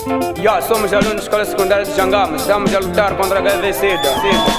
Somos alunos da Escola Secundária de Jangama. Estamos a lutar contra a HIV/SIDA.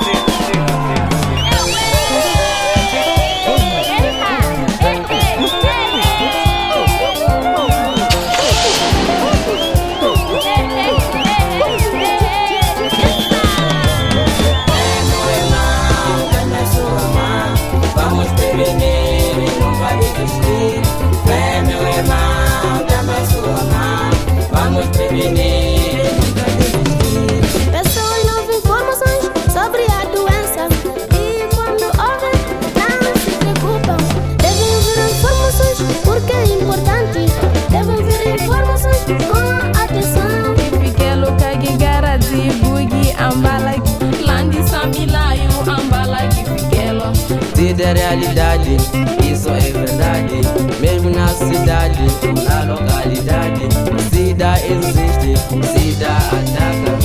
Vamos prevenir e nunca desistir. Vem, meu irmão, dá-me a sua mão. Vamos prevenir e nunca desistir. Pessoas não vêm informações sobre a doença e quando ouvem não se preocupam. Devem ouvir informações porque é importante. Devem ouvir informações com atenção. Fiquelo kagigara zibugi ambala landi samilayo ambala fiquelo. SIDA é realidade, isso é verdade. Mesmo na cidade, na localidade, SIDA existe, SIDA ataca.